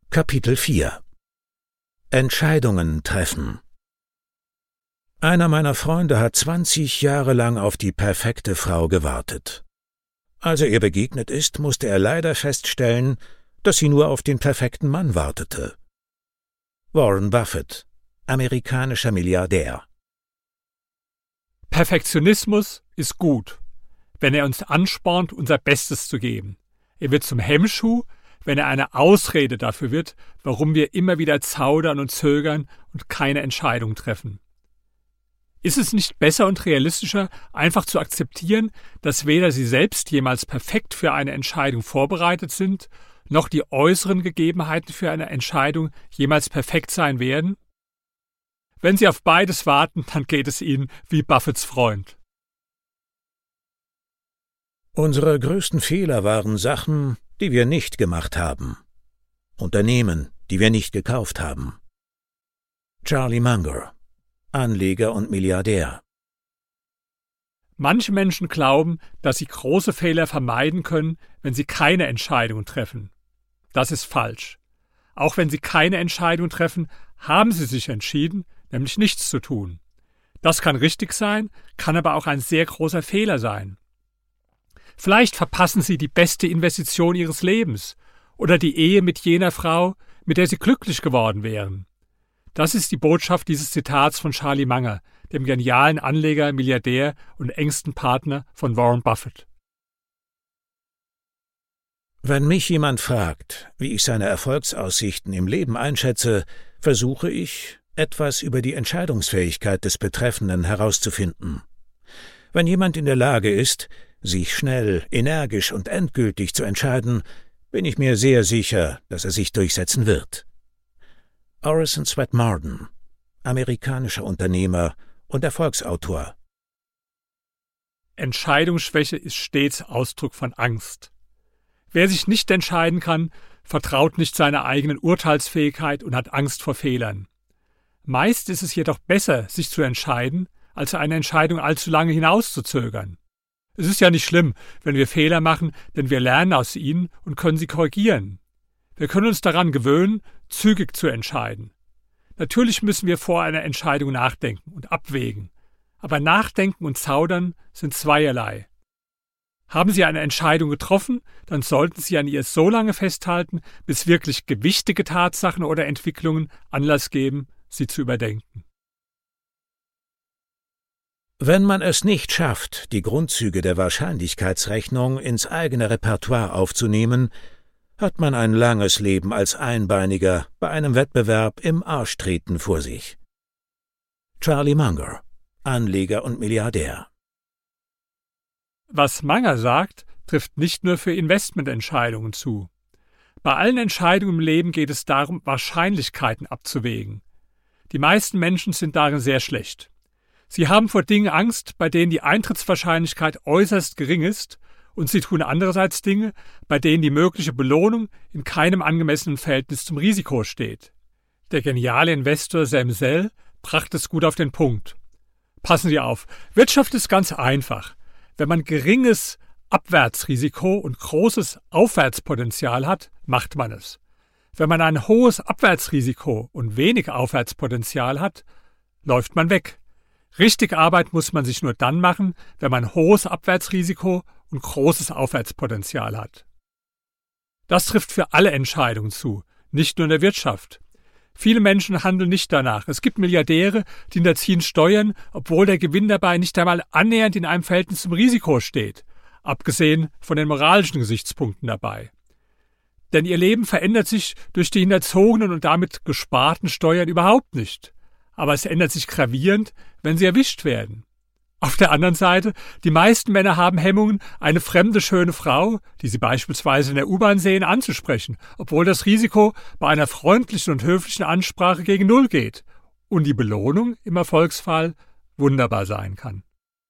Kapitel 4 Entscheidungen treffen. Einer meiner Freunde hat 20 Jahre lang auf die perfekte Frau gewartet. Als er ihr begegnet ist, musste er leider feststellen, dass sie nur auf den perfekten Mann wartete. Warren Buffett, amerikanischer Milliardär. Perfektionismus ist gut, wenn er uns anspornt, unser Bestes zu geben. Er wird zum Hemmschuh, wenn er eine Ausrede dafür wird, warum wir immer wieder zaudern und zögern und keine Entscheidung treffen. Ist es nicht besser und realistischer, einfach zu akzeptieren, dass weder Sie selbst jemals perfekt für eine Entscheidung vorbereitet sind, noch die äußeren Gegebenheiten für eine Entscheidung jemals perfekt sein werden? Wenn Sie auf beides warten, dann geht es Ihnen wie Buffetts Freund. Unsere größten Fehler waren Sachen, die wir nicht gemacht haben. Unternehmen, die wir nicht gekauft haben. Charlie Munger, Anleger und Milliardär. Manche Menschen glauben, dass sie große Fehler vermeiden können, wenn sie keine Entscheidung treffen. Das ist falsch. Auch wenn sie keine Entscheidung treffen, haben sie sich entschieden, nämlich nichts zu tun. Das kann richtig sein, kann aber auch ein sehr großer Fehler sein. Vielleicht verpassen Sie die beste Investition Ihres Lebens oder die Ehe mit jener Frau, mit der Sie glücklich geworden wären. Das ist die Botschaft dieses Zitats von Charlie Munger, dem genialen Anleger, Milliardär und engsten Partner von Warren Buffett. Wenn mich jemand fragt, wie ich seine Erfolgsaussichten im Leben einschätze, versuche ich, etwas über die Entscheidungsfähigkeit des Betreffenden herauszufinden. Wenn jemand in der Lage ist, sich schnell, energisch und endgültig zu entscheiden, bin ich mir sehr sicher, dass er sich durchsetzen wird. Orison Swett Marden, amerikanischer Unternehmer und Erfolgsautor. Entscheidungsschwäche ist stets Ausdruck von Angst. Wer sich nicht entscheiden kann, vertraut nicht seiner eigenen Urteilsfähigkeit und hat Angst vor Fehlern. Meist ist es jedoch besser, sich zu entscheiden, als eine Entscheidung allzu lange hinauszuzögern. Es ist ja nicht schlimm, wenn wir Fehler machen, denn wir lernen aus ihnen und können sie korrigieren. Wir können uns daran gewöhnen, zügig zu entscheiden. Natürlich müssen wir vor einer Entscheidung nachdenken und abwägen. Aber Nachdenken und Zaudern sind zweierlei. Haben Sie eine Entscheidung getroffen, dann sollten Sie an ihr so lange festhalten, bis wirklich gewichtige Tatsachen oder Entwicklungen Anlass geben, sie zu überdenken. Wenn man es nicht schafft, die Grundzüge der Wahrscheinlichkeitsrechnung ins eigene Repertoire aufzunehmen, hat man ein langes Leben als Einbeiniger bei einem Wettbewerb im Arschtreten vor sich. Charlie Munger, Anleger und Milliardär. Was Munger sagt, trifft nicht nur für Investmententscheidungen zu. Bei allen Entscheidungen im Leben geht es darum, Wahrscheinlichkeiten abzuwägen. Die meisten Menschen sind darin sehr schlecht. Sie haben vor Dingen Angst, bei denen die Eintrittswahrscheinlichkeit äußerst gering ist, und sie tun andererseits Dinge, bei denen die mögliche Belohnung in keinem angemessenen Verhältnis zum Risiko steht. Der geniale Investor Sam Zell brachte es gut auf den Punkt. Passen Sie auf, Wirtschaft ist ganz einfach. Wenn man geringes Abwärtsrisiko und großes Aufwärtspotenzial hat, macht man es. Wenn man ein hohes Abwärtsrisiko und wenig Aufwärtspotenzial hat, läuft man weg. Richtig Arbeit muss man sich nur dann machen, wenn man hohes Abwärtsrisiko und großes Aufwärtspotenzial hat. Das trifft für alle Entscheidungen zu, nicht nur in der Wirtschaft. Viele Menschen handeln nicht danach. Es gibt Milliardäre, die hinterziehen Steuern, obwohl der Gewinn dabei nicht einmal annähernd in einem Verhältnis zum Risiko steht, abgesehen von den moralischen Gesichtspunkten dabei. Denn ihr Leben verändert sich durch die hinterzogenen und damit gesparten Steuern überhaupt nicht. Aber es ändert sich gravierend, wenn sie erwischt werden. Auf der anderen Seite, die meisten Männer haben Hemmungen, eine fremde schöne Frau, die sie beispielsweise in der U-Bahn sehen, anzusprechen, obwohl das Risiko bei einer freundlichen und höflichen Ansprache gegen Null geht und die Belohnung im Erfolgsfall wunderbar sein kann.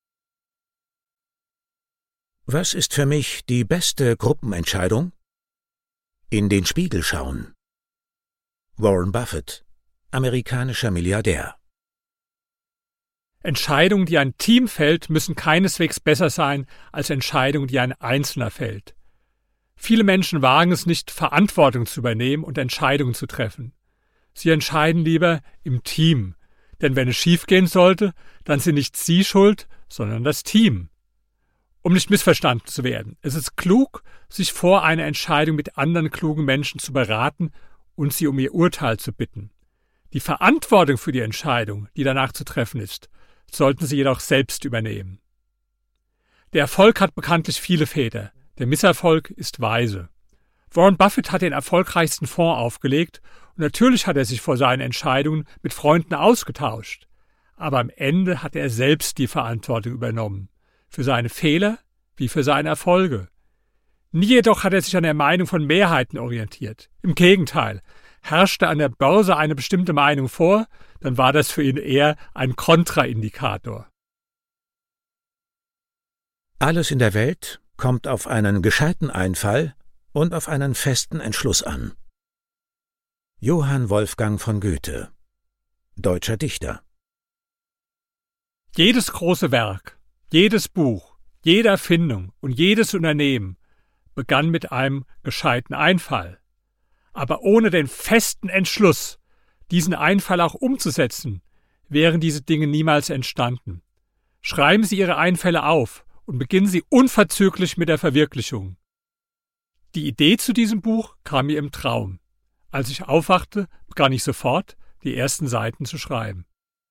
Was ist für mich die beste Gruppenentscheidung? In den Spiegel schauen. Warren Buffett, amerikanischer Milliardär. Entscheidungen, die ein Team fällt, müssen keineswegs besser sein als Entscheidungen, die ein Einzelner fällt. Viele Menschen wagen es nicht, Verantwortung zu übernehmen und Entscheidungen zu treffen. Sie entscheiden lieber im Team, denn wenn es schiefgehen sollte, dann sind nicht Sie schuld, sondern das Team. Um nicht missverstanden zu werden, es ist klug, sich vor einer Entscheidung mit anderen klugen Menschen zu beraten und sie um ihr Urteil zu bitten. Die Verantwortung für die Entscheidung, die danach zu treffen ist, sollten Sie jedoch selbst übernehmen. Der Erfolg hat bekanntlich viele Väter, der Misserfolg ist weise. Warren Buffett hat den erfolgreichsten Fonds aufgelegt und natürlich hat er sich vor seinen Entscheidungen mit Freunden ausgetauscht. Aber am Ende hat er selbst die Verantwortung übernommen, für seine Fehler wie für seine Erfolge. Nie jedoch hat er sich an der Meinung von Mehrheiten orientiert. Im Gegenteil, herrschte an der Börse eine bestimmte Meinung vor, dann war das für ihn eher ein Kontraindikator. Alles in der Welt kommt auf einen gescheiten Einfall und auf einen festen Entschluss an. Johann Wolfgang von Goethe, deutscher Dichter. Jedes große Werk, jedes Buch, jede Erfindung und jedes Unternehmen begann mit einem gescheiten Einfall. Aber ohne den festen Entschluss, diesen Einfall auch umzusetzen, wären diese Dinge niemals entstanden. Schreiben Sie Ihre Einfälle auf und beginnen Sie unverzüglich mit der Verwirklichung. Die Idee zu diesem Buch kam mir im Traum. Als ich aufwachte, begann ich sofort, die ersten Seiten zu schreiben.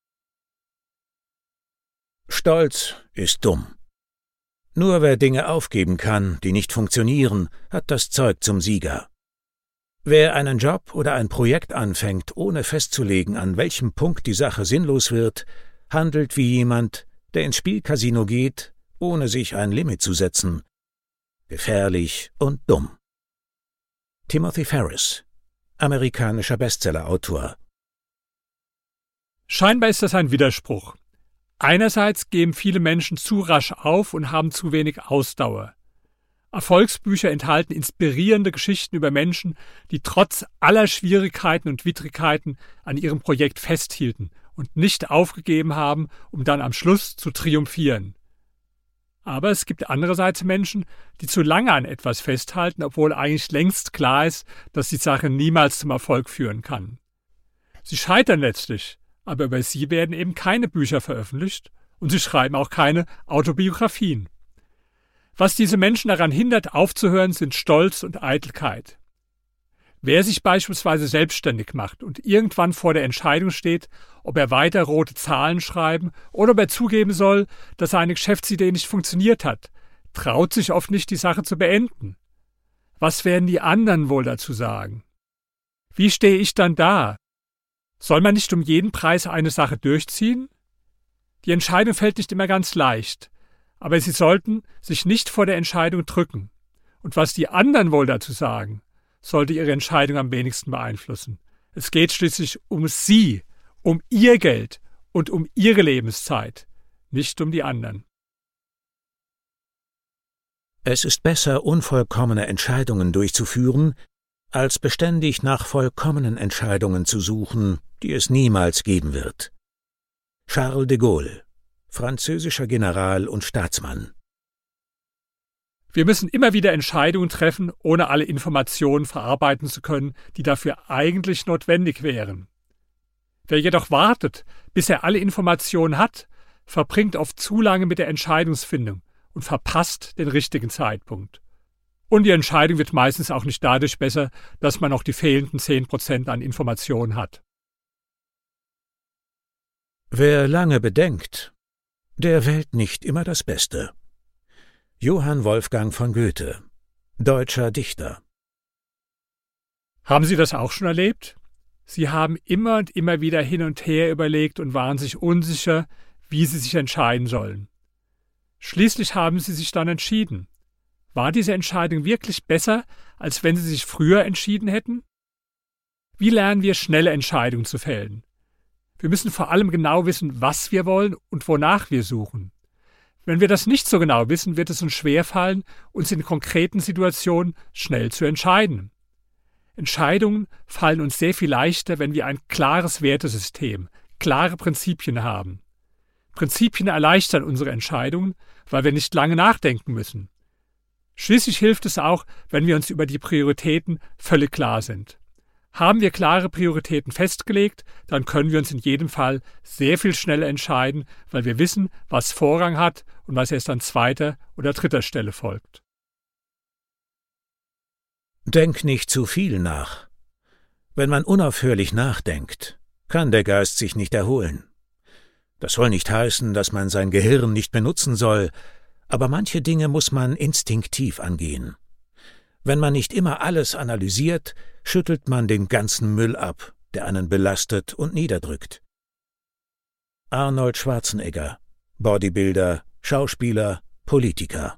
Stolz ist dumm. Nur wer Dinge aufgeben kann, die nicht funktionieren, hat das Zeug zum Sieger. Wer einen Job oder ein Projekt anfängt, ohne festzulegen, an welchem Punkt die Sache sinnlos wird, handelt wie jemand, der ins Spielcasino geht, ohne sich ein Limit zu setzen. Gefährlich und dumm. Timothy Ferriss, amerikanischer Bestsellerautor. Scheinbar ist das ein Widerspruch. Einerseits geben viele Menschen zu rasch auf und haben zu wenig Ausdauer. Erfolgsbücher enthalten inspirierende Geschichten über Menschen, die trotz aller Schwierigkeiten und Widrigkeiten an ihrem Projekt festhielten und nicht aufgegeben haben, um dann am Schluss zu triumphieren. Aber es gibt andererseits Menschen, die zu lange an etwas festhalten, obwohl eigentlich längst klar ist, dass die Sache niemals zum Erfolg führen kann. Sie scheitern letztlich, aber über sie werden eben keine Bücher veröffentlicht und sie schreiben auch keine Autobiografien. Was diese Menschen daran hindert, aufzuhören, sind Stolz und Eitelkeit. Wer sich beispielsweise selbstständig macht und irgendwann vor der Entscheidung steht, ob er weiter rote Zahlen schreiben oder ob er zugeben soll, dass seine Geschäftsidee nicht funktioniert hat, traut sich oft nicht, die Sache zu beenden. Was werden die anderen wohl dazu sagen? Wie stehe ich dann da? Soll man nicht um jeden Preis eine Sache durchziehen? Die Entscheidung fällt nicht immer ganz leicht, aber Sie sollten sich nicht vor der Entscheidung drücken. Und was die anderen wohl dazu sagen, sollte Ihre Entscheidung am wenigsten beeinflussen. Es geht schließlich um Sie, um Ihr Geld und um Ihre Lebenszeit, nicht um die anderen. Es ist besser, unvollkommene Entscheidungen durchzuführen, als beständig nach vollkommenen Entscheidungen zu suchen, die es niemals geben wird. Charles de Gaulle, französischer General und Staatsmann. Wir müssen immer wieder Entscheidungen treffen, ohne alle Informationen verarbeiten zu können, die dafür eigentlich notwendig wären. Wer jedoch wartet, bis er alle Informationen hat, verbringt oft zu lange mit der Entscheidungsfindung und verpasst den richtigen Zeitpunkt. Und die Entscheidung wird meistens auch nicht dadurch besser, dass man noch die fehlenden 10% an Informationen hat. Wer lange bedenkt, der wählt nicht immer das Beste. Johann Wolfgang von Goethe, deutscher Dichter. Haben Sie das auch schon erlebt? Sie haben immer und immer wieder hin und her überlegt und waren sich unsicher, wie Sie sich entscheiden sollen. Schließlich haben Sie sich dann entschieden. War diese Entscheidung wirklich besser, als wenn Sie sich früher entschieden hätten? Wie lernen wir, schnelle Entscheidungen zu fällen? Wir müssen vor allem genau wissen, was wir wollen und wonach wir suchen. Wenn wir das nicht so genau wissen, wird es uns schwerfallen, uns in konkreten Situationen schnell zu entscheiden. Entscheidungen fallen uns sehr viel leichter, wenn wir ein klares Wertesystem, klare Prinzipien haben. Prinzipien erleichtern unsere Entscheidungen, weil wir nicht lange nachdenken müssen. Schließlich hilft es auch, wenn wir uns über die Prioritäten völlig klar sind. Haben wir klare Prioritäten festgelegt, dann können wir uns in jedem Fall sehr viel schneller entscheiden, weil wir wissen, was Vorrang hat und was erst an zweiter oder dritter Stelle folgt. Denk nicht zu viel nach. Wenn man unaufhörlich nachdenkt, kann der Geist sich nicht erholen. Das soll nicht heißen, dass man sein Gehirn nicht benutzen soll, aber manche Dinge muss man instinktiv angehen. Wenn man nicht immer alles analysiert, schüttelt man den ganzen Müll ab, der einen belastet und niederdrückt. Arnold Schwarzenegger, Bodybuilder, Schauspieler, Politiker.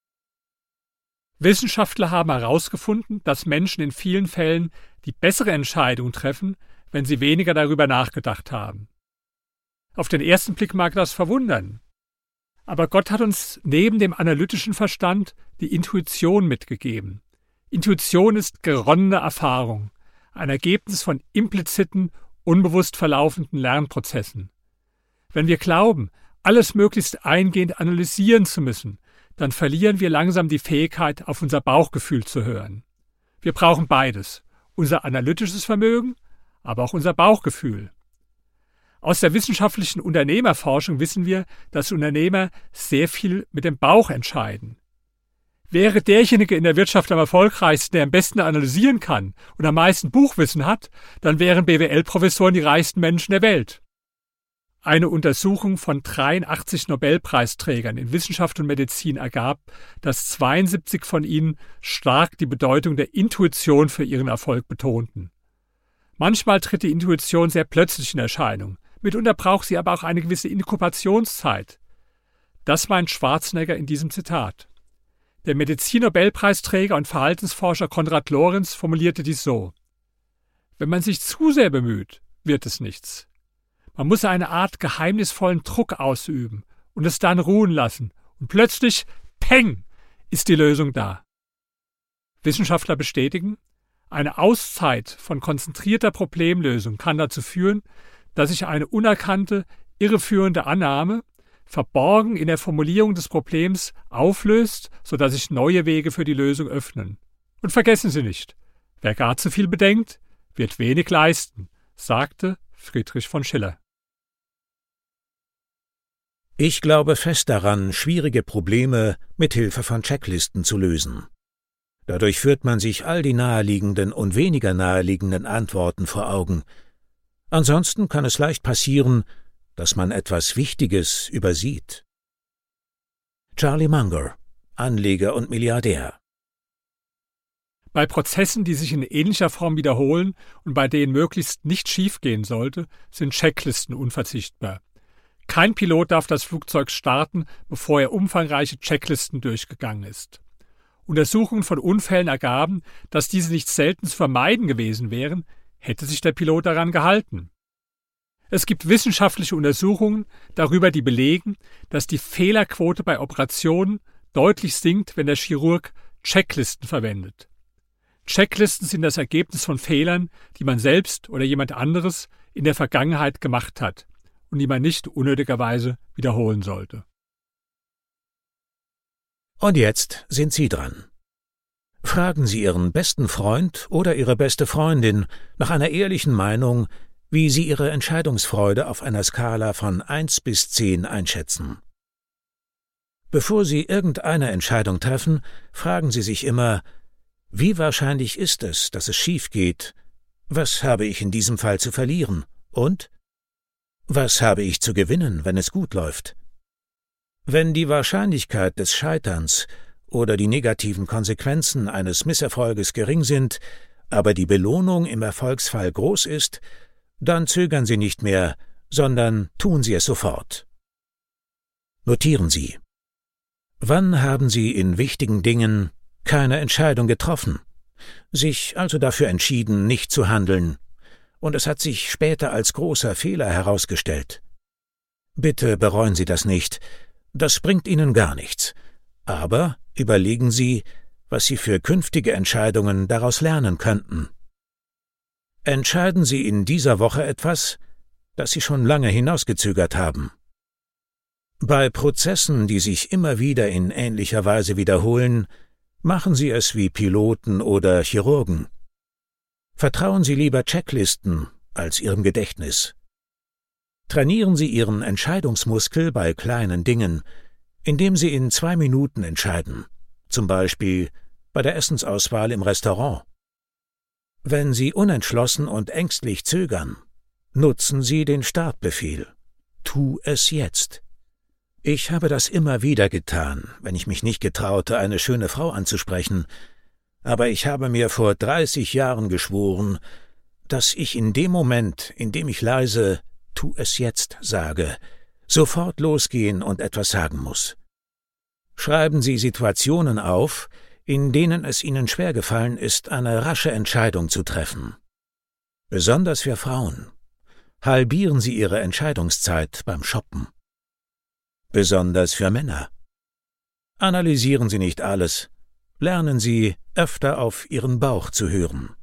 Wissenschaftler haben herausgefunden, dass Menschen in vielen Fällen die bessere Entscheidung treffen, wenn sie weniger darüber nachgedacht haben. Auf den ersten Blick mag das verwundern. Aber Gott hat uns neben dem analytischen Verstand die Intuition mitgegeben. Intuition ist geronnene Erfahrung, ein Ergebnis von impliziten, unbewusst verlaufenden Lernprozessen. Wenn wir glauben, alles möglichst eingehend analysieren zu müssen, dann verlieren wir langsam die Fähigkeit, auf unser Bauchgefühl zu hören. Wir brauchen beides, unser analytisches Vermögen, aber auch unser Bauchgefühl. Aus der wissenschaftlichen Unternehmerforschung wissen wir, dass Unternehmer sehr viel mit dem Bauch entscheiden. Wäre derjenige in der Wirtschaft am erfolgreichsten, der am besten analysieren kann und am meisten Buchwissen hat, dann wären BWL-Professoren die reichsten Menschen der Welt. Eine Untersuchung von 83 Nobelpreisträgern in Wissenschaft und Medizin ergab, dass 72 von ihnen stark die Bedeutung der Intuition für ihren Erfolg betonten. Manchmal tritt die Intuition sehr plötzlich in Erscheinung, mitunter braucht sie aber auch eine gewisse Inkubationszeit. Das meint Schwarzenegger in diesem Zitat. Der Medizin-Nobelpreisträger und Verhaltensforscher Konrad Lorenz formulierte dies so: Wenn man sich zu sehr bemüht, wird es nichts. Man muss eine Art geheimnisvollen Druck ausüben und es dann ruhen lassen. Und plötzlich, peng, ist die Lösung da. Wissenschaftler bestätigen, eine Auszeit von konzentrierter Problemlösung kann dazu führen, dass sich eine unerkannte, irreführende Annahme, verborgen in der Formulierung des Problems, auflöst, sodass sich neue Wege für die Lösung öffnen. Und vergessen Sie nicht, wer gar zu viel bedenkt, wird wenig leisten, sagte Friedrich von Schiller. Ich glaube fest daran, schwierige Probleme mit Hilfe von Checklisten zu lösen. Dadurch führt man sich all die naheliegenden und weniger naheliegenden Antworten vor Augen. Ansonsten kann es leicht passieren, dass man etwas Wichtiges übersieht. Charlie Munger, Anleger und Milliardär. Bei Prozessen, die sich in ähnlicher Form wiederholen und bei denen möglichst nicht schiefgehen sollte, sind Checklisten unverzichtbar. Kein Pilot darf das Flugzeug starten, bevor er umfangreiche Checklisten durchgegangen ist. Untersuchungen von Unfällen ergaben, dass diese nicht selten zu vermeiden gewesen wären, hätte sich der Pilot daran gehalten. Es gibt wissenschaftliche Untersuchungen darüber, die belegen, dass die Fehlerquote bei Operationen deutlich sinkt, wenn der Chirurg Checklisten verwendet. Checklisten sind das Ergebnis von Fehlern, die man selbst oder jemand anderes in der Vergangenheit gemacht hat und die man nicht unnötigerweise wiederholen sollte. Und jetzt sind Sie dran. Fragen Sie Ihren besten Freund oder Ihre beste Freundin nach einer ehrlichen Meinung, wie Sie Ihre Entscheidungsfreude auf einer Skala von 1 bis 10 einschätzen. Bevor Sie irgendeine Entscheidung treffen, fragen Sie sich immer: Wie wahrscheinlich ist es, dass es schief geht? Was habe ich in diesem Fall zu verlieren? Und was habe ich zu gewinnen, wenn es gut läuft? Wenn die Wahrscheinlichkeit des Scheiterns oder die negativen Konsequenzen eines Misserfolges gering sind, aber die Belohnung im Erfolgsfall groß ist, dann zögern Sie nicht mehr, sondern tun Sie es sofort. Notieren Sie: Wann haben Sie in wichtigen Dingen keine Entscheidung getroffen, sich also dafür entschieden, nicht zu handeln, und es hat sich später als großer Fehler herausgestellt? Bitte bereuen Sie das nicht, das bringt Ihnen gar nichts, aber überlegen Sie, was Sie für künftige Entscheidungen daraus lernen könnten. Entscheiden Sie in dieser Woche etwas, das Sie schon lange hinausgezögert haben. Bei Prozessen, die sich immer wieder in ähnlicher Weise wiederholen, Machen Sie es wie Piloten oder Chirurgen. Vertrauen Sie lieber Checklisten als Ihrem Gedächtnis. Trainieren Sie Ihren Entscheidungsmuskel bei kleinen Dingen, indem Sie in 2 Minuten entscheiden, zum Beispiel bei der Essensauswahl im Restaurant. Wenn Sie unentschlossen und ängstlich zögern, nutzen Sie den Startbefehl. Tu es jetzt. Ich habe das immer wieder getan, wenn ich mich nicht getraute, eine schöne Frau anzusprechen, aber ich habe mir vor 30 Jahren geschworen, dass ich in dem Moment, in dem ich leise »Tu es jetzt« sage, sofort losgehen und etwas sagen muss. Schreiben Sie Situationen auf, in denen es Ihnen schwergefallen ist, eine rasche Entscheidung zu treffen. Besonders für Frauen. Halbieren Sie Ihre Entscheidungszeit beim Shoppen. Besonders für Männer. Analysieren Sie nicht alles. Lernen Sie, öfter auf Ihren Bauch zu hören.